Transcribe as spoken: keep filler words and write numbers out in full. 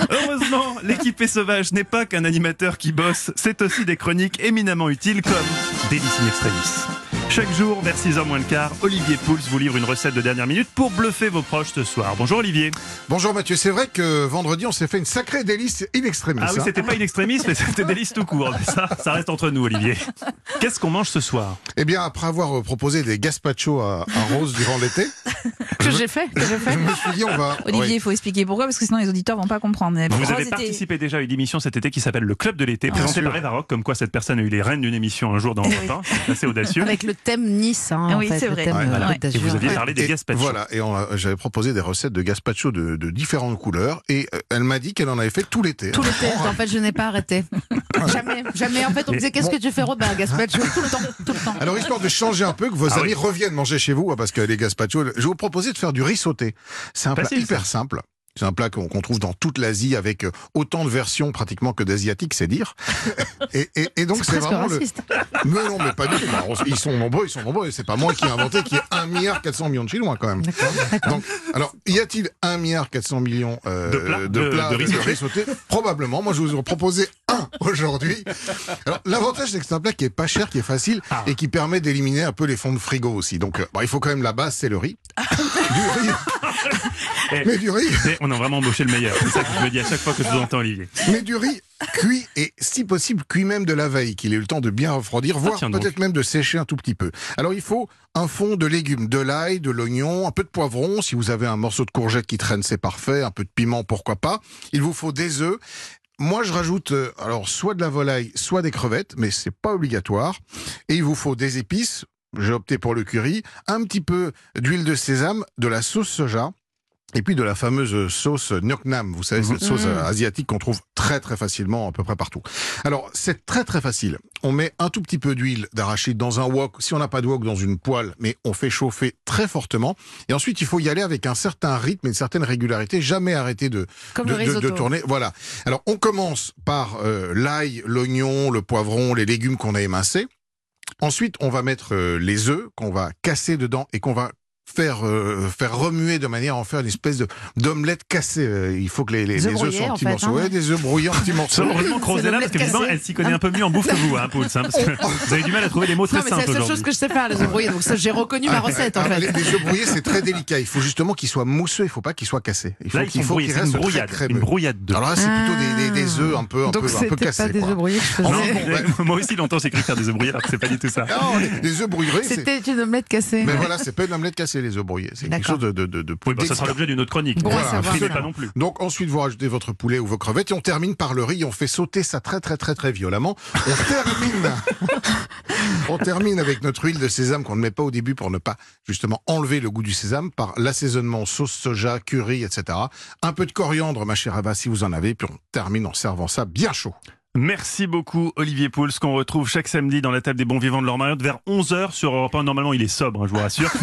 Heureusement, l'équipée sauvage n'est pas qu'un animateur qui bosse, c'est aussi des chroniques éminemment utiles comme Délices in Extremis. Chaque jour, vers six heures moins le quart, Olivier Pouls vous livre une recette de dernière minute pour bluffer vos proches ce soir. Bonjour Olivier. Bonjour Mathieu, c'est vrai que vendredi on s'est fait une sacrée délice in extremis. Ah oui, hein. c'était pas in extremis, mais c'était délice tout court. Mais ça, ça reste entre nous Olivier. Qu'est-ce qu'on mange ce soir? Eh bien, après avoir proposé des gazpacho à, à Rose durant l'été, Que j'ai fait, que j'ai fait. je me suis dit on va... Olivier, il oui. faut expliquer pourquoi, parce que sinon les auditeurs vont pas comprendre. Mais Vous Rose avez était- participé déjà à une émission cet été qui s'appelle Le Club de l'été, présentée sûr. par Eva Rock, comme quoi cette personne a eu les rênes d'une émission un jour dans le temps. C'est assez audacieux. Avec le thème Nice, hein, Ah en oui, fait, c'est le vrai. thème, Ouais, euh, voilà. Côte Et d'Azur. vous aviez parlé des Et gazpacho. Voilà, et on a- j'avais proposé des recettes de gazpacho de, de différentes couleurs, et euh, elle m'a dit qu'elle en avait fait tout l'été. Tout l'été, en fait, je n'ai pas arrêté. Jamais, jamais. En fait, on me disait, qu'est-ce que tu fais, Robin? Gazpacho, tout le temps, tout le temps. Alors, histoire de changer un peu, que vos Ah amis oui. reviennent manger chez vous, hein, parce que les gazpacho, je vais vous proposer de faire du riz sauté. C'est un plat Facile, hyper simple. C'est un plat qu'on qu'on trouve dans toute l'Asie avec euh, autant de versions pratiquement que d'asiatiques, c'est dire. Et, et, et donc c'est Presque vraiment le. raciste. Mais non, mais pas du tout. Bah, on- Ils sont nombreux, ils sont nombreux. Et c'est pas moi qui ai inventé qu'il y ait un milliard quatre cents millions de Chinois quand même. Donc, alors, y a-t-il un milliard quatre cents millions euh, De plats de- plats de riz sauté sauté Probablement. Moi, je vous ai proposé un aujourd'hui. Alors, l'avantage, c'est que c'est un plat qui est pas cher, qui est facile Ah. et qui permet d'éliminer un peu les fonds de frigo aussi. Donc, euh, bon, il faut quand même la base, c'est le riz. Du riz. Eh, Mais du riz. c'est- On a vraiment embauché le meilleur. C'est ça que je me dis à chaque fois que je vous entends Olivier. Mais du riz cuit et si possible cuit même de la veille, qu'il ait eu le temps de bien refroidir, voire tiens donc. peut-être même de sécher un tout petit peu. Alors il faut un fond de légumes, de l'ail, de l'oignon, un peu de poivron, si vous avez un morceau de courgette qui traîne c'est parfait, un peu de piment pourquoi pas. Il vous faut des œufs. Moi je rajoute euh, alors soit de la volaille, soit des crevettes, mais c'est pas obligatoire. Et il vous faut des épices, j'ai opté pour le curry, un petit peu d'huile de sésame, de la sauce soja. Et puis de la fameuse sauce Ngoc Nam, vous savez, cette sauce euh, asiatique qu'on trouve très très facilement à peu près partout. Alors, c'est très très facile. On met un tout petit peu d'huile d'arachide dans un wok, si on n'a pas de wok, dans une poêle, mais on fait chauffer très fortement. Et ensuite, il faut y aller avec un certain rythme et une certaine régularité, jamais arrêter de, Comme de, le de- de risotto. tourner. Voilà. Alors, on commence par euh, l'ail, l'oignon, le poivron, les légumes qu'on a émincés. Ensuite, on va mettre euh, les œufs qu'on va casser dedans et qu'on va faire euh, faire remuer de manière à en faire une espèce de d'omelette cassée. Euh, il faut que les, les, Des œufs les œufs brouillés, soient en en petits fait, morceaux. hein. Ouais, des œufs brouillés en petits morceaux. Heureusement que Rose est là, parce l'omelette que visiblement, cassée. elle s'y connaît un peu mieux en bouffe que vous, hein, Pouls. Hein, parce que vous avez du mal à trouver des mots très Non, mais c'est simples la seule aujourd'hui. chose que je sais faire, les œufs brouillés. Donc ça, j'ai reconnu ma recette, en Alors, fait. les, les œufs brouillés, c'est très délicat. Il faut justement qu'ils soient mousseux. Il faut pas qu'ils soient cassés. Il faut Là, ils qu'il sont faut brouillés. qu'ils C'est une restent très brouillade. crémeux. Une brouillade de. Alors là, c'est plutôt des, des, des œufs un peu un Donc peu un peu c'était cassés. pas des quoi. œufs brouillés que je Non, faisais. bon, ouais. moi aussi, longtemps, j'ai cru faire des œufs brouillés, alors que c'est pas du tout ça. Non, les, les œufs brouillés, c'est. C'était une omelette cassée. Mais voilà, c'est pas une omelette cassée, les œufs brouillés. C'est quelque D'accord. chose de de de, de Oui, bah, ça sera d'extra. l'objet d'une autre chronique. Bon, Voilà, à savoir, frisez ça. pas non plus. Donc ensuite vous rajoutez votre poulet ou vos crevettes et on termine par le riz. On fait sauter ça très très très très violemment. On termine, on termine avec notre huile de sésame qu'on ne met pas au début pour ne pas justement enlever le goût du sésame par l'assaisonnement sauce soja, curry, et cetera. Un peu de coriandre, ma chère Ava, si vous en avez. Puis on termine en servant ça bien chaud. Merci beaucoup Olivier Pouls, qu'on retrouve chaque samedi dans la table des bons vivants de Laure Mariotte vers onze heures sur Europe un. Normalement, il est sobre, hein, je vous rassure.